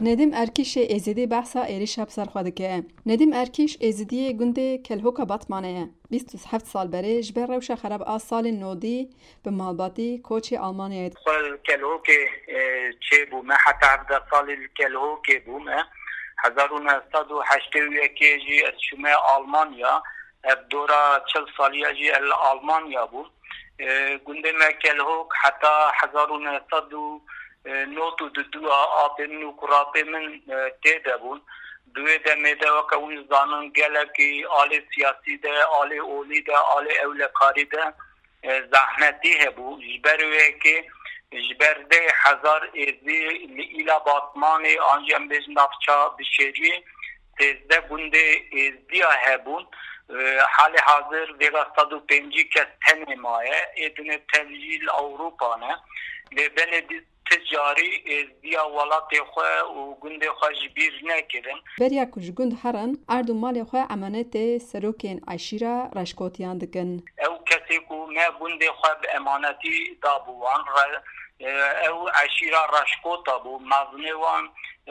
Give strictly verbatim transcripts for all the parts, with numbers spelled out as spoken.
ندیم ارکیش ازیدی بحثا ایریش بسر خواده که ندیم ارکیش ازیدی گنده کلهوکا باتمانه بیست و هفت سال بره جبر روش خراب آ سال نودی به مالباتی کوچی آلمانیه سال کلهوک چه بومه حتی هفده سال کلهوک بومه هزار و نهصد و هشتاد و یک جی از شما آلمانیا دورا چل سالی جی آلمانیا بود گنده ما کلهوک حتی هزار و نهصد و نوت و دو آبن و قراب من تیده بود دوی دمیده و که اون زانون گله که آل سیاسی ده، آل اولی ده، آل اولکاری ده زحمتی هبو جبروه که جبرده هزار ایزی لیلا باتمان آنجام بیش نفچا بشیری تیزده گنده ایزی هبون حال حاضر دیگه صد و پنجی کس تنه مایه ایدن تنجیل اوروپا نه لبن تجاری ازدیا ولات خواه و گنده خواه جبیر نکرن بریا کج گند هرن اردو مال خواه امانت سروکین عشیره رشکوتیان دکن او کسی که ما گنده خواه به امانتی دابوان او عشیره رشکوتا بو مزنوان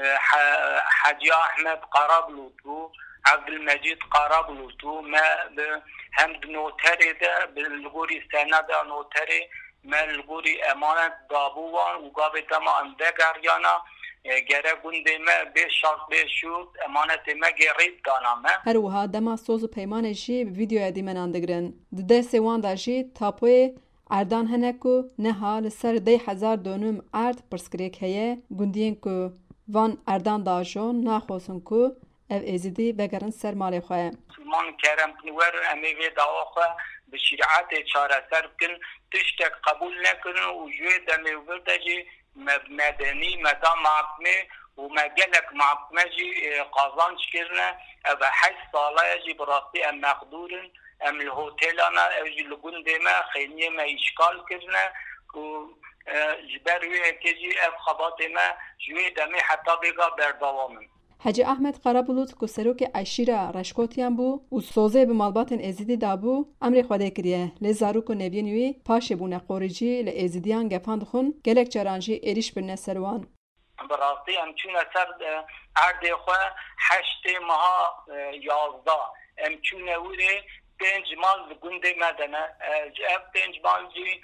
حجی احمد قرابلوت بو عبدالمجید قرابلوت بو ما هم نوتره ده بالگوری سنه ده نوتره ملگوری امانت دابوان و گابه تما اندگریانا گره گنده ما به شرط به شود امانت ما گرید دانامه هر وها دما سوز و پیمان جی ویدیو ادی من اندگرن ده سوان دا جی تاپوی اردان هنکو نها لسر ده هزار دونم ارد پرسکریک هیه گندین کو وان اردان دا جون ناخوصن کو او ازیدی بگرن سر مال خواه سلمان کرم کنور امیوی داوا خواه به شریعت چاره سر کن تشتک قبول نکنن و جوی دمی ورده جی مدنی مدام محکمه و مگلک محکمه جی قازانچ کرنه او حیث ساله جی براستی ام مخدورن ام الهوتیلانا او جی لگون دیمه خیلیه ما اشکال کرنه و جبروی که جی اف خبات ما جوی دمی حتی بگا بردوامن حاجی احمد قرابلوت کو سروک عشیره رشکوتیان بو و سوزه به مالباتن ازیدی دابو امر خواده کریه لزارو کو نوینوی پاشه بونه قوریجی ل ازیدیان گفاند خون گلک چرانجی اریش بن سروان براستی امچون اثر ارد خو هشت ماه یازده امچون وره پنج مال گنده مدنه اف پنج مال جی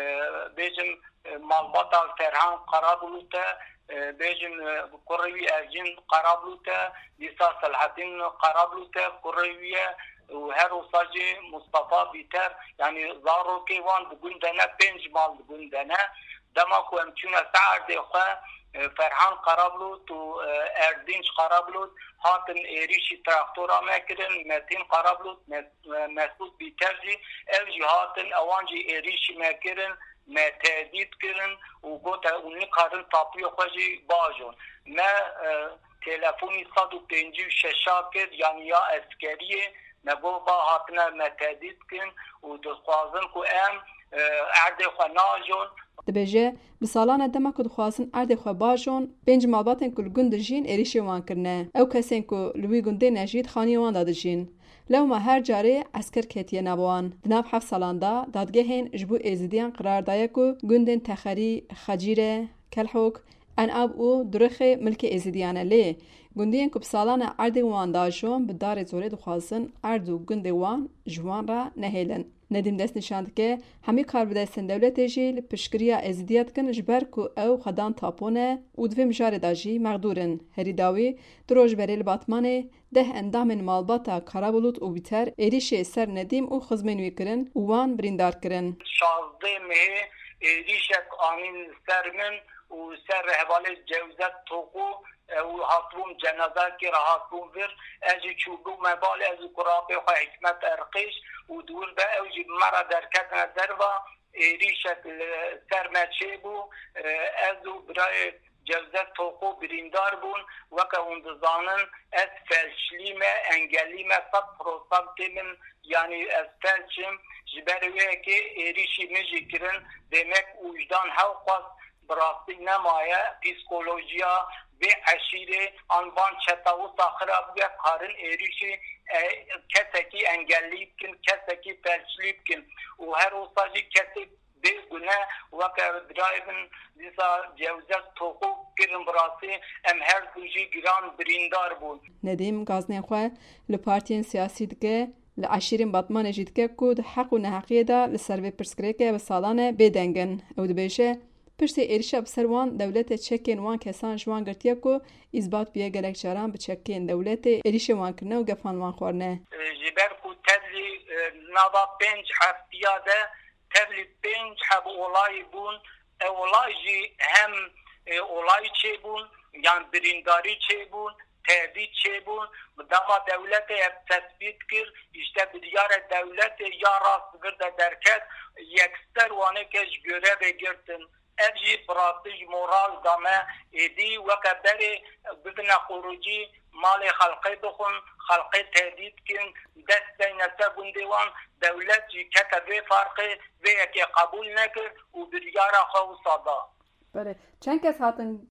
بیجم مالباتا فرهان قرابلوت بیجم قروی ارجین قرابلوته لیسا صلحتین قرابلوته قروی و هر وصاجي مصطفى بيتر يعني زارو كيوان بقندنا بنج مال بقندنا دماغو امتونا سعر ديخوا فرحان قرابلوت و اردينش قرابلوت هاتن ايريشي تراكتورا ماكرن متين قرابلوت مسعود بيترجي اوجي هاتن اوانجي ايريشي ماكرن ما تهدید کردن و گفت اونی کارن تاپی خوشی باجون ما تلفنی صد و پنجی و ششا کرد یعنی یا اسکریه ما گفت با هاتنا ما تهدید کردن و دخوازن که ام عرض خواه ناجون دبیجه بسالانه دما که دخوازن عرض خواه باجون پنج مالباتن که لگون درجین ایریشی وان کرنه او کسین که لوی گنده نجید خانی وان دادجین لو ما هر جاره اسکر کتیه نبوان دناف هفت سالان دا دادگهین جبو ازیدیان قرار دایه که گندن تخری خجیره کلحوک انعاب او درخ ملک ازیدیانه لی گندین که بسالان عرد وان داجون به دار زوره دخوازن عرد و گند وان جوان را نهیلن ندیم دست نشاند که همی کار بدستن دولت جیل پشکریا ازیدیت کن جبر که او خدان تاپونه و دوی مجار داجی مغدورن هری داوی دروج بریل باتمانه ده اندام مالباتا کارابلوت و بیتر ایریش سر ندیم و خزمنوی کرن و وان بریندار کرن شازده مه ایریشک آمین سر من و سر حوال جوزت توقو و هاتون جنازه که را هاتون ور از چوبو مبال از قرابه و حکمت ارقیش و دور به اوجی مرا درکت نظر و ریشت سرمچه بو از برای جوزت توقو بریندار بون و که اندزانن از فلشلیم انگلیم صد پروسانت من یعنی از فلشم جبروه که ایریشی میجی کرن demek وجدان هاوقاس براستی نمایه پسیکولوژیا به عشیره آنوان چطاو ساخرا بگه کارن ایریشی کسی که انگلی بکن کسی که فلشلی بکن و هر وصاجی کسی بگونه وقت درایبن دیسا جوزت توقو کرن براسی ام هر دوجی گران بریندار بود. ندیم گازنین خواه لپارتین سیاسی دکه لعشیرین باتمان جیدکه کود حق و نحقیه دا لسروی پرسکریکه و سالانه بیدنگن او دبیشه پشت ایرشا بسروان دولت چکین وان کسان جوان گرتیه کو اثبات بیه گلک چاران به چکین دولت ایرش وان کرنه و گفان وان خورنه. جبر کو تبلی نابا پنج هفتیاده تبلی پنج هب اولای بون اولای جی هم اولای چه بون یعنی برینداری چه بون تهدید چه بون دما دولت تثبیت کرد işte bilyar devlet ya rast girde derket yekster wane keş göreve girtin evji pratiş moral dame edi ve kaderi bibne kuruci mali halkı dokun halkı tehdit kin desteğine bundivan devlet ketabe farkı ve ki kabul nekir u bilyara xavsada. بله چند کس هاتن